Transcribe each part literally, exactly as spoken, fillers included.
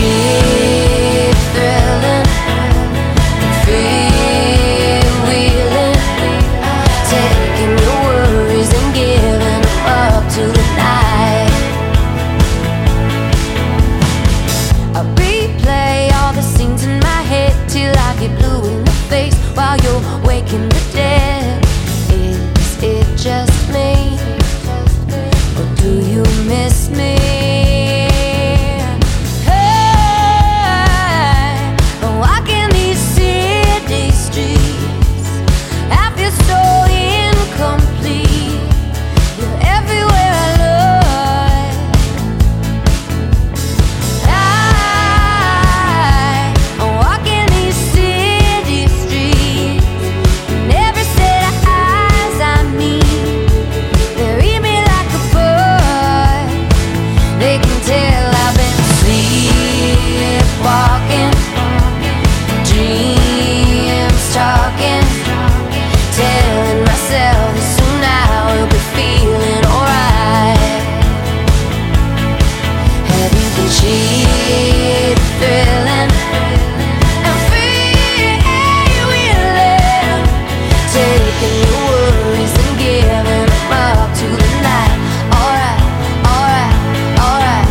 cheap, thrilling, freewheeling, taking your worries and giving them up to the night. I replay all the scenes in my head till I get blue in the face while you're waking the dead. Is it just me, or do you miss me? Cheap, thrilling, and freewheeling, taking your worries and giving them up to the night. Alright, alright, alright.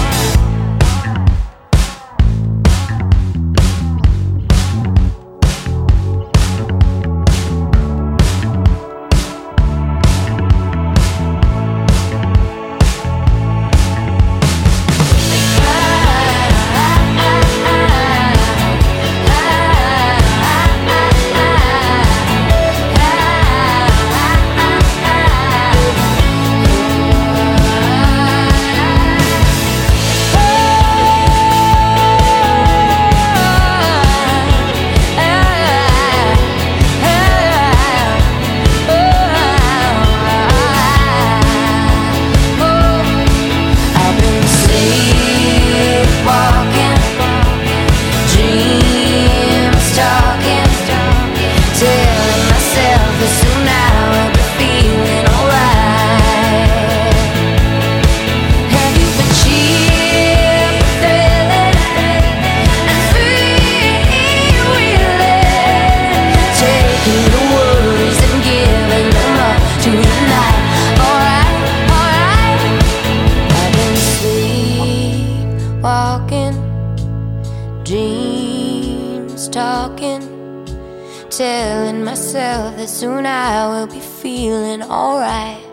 Walking, dreams talking, telling myself that soon I will be feeling alright.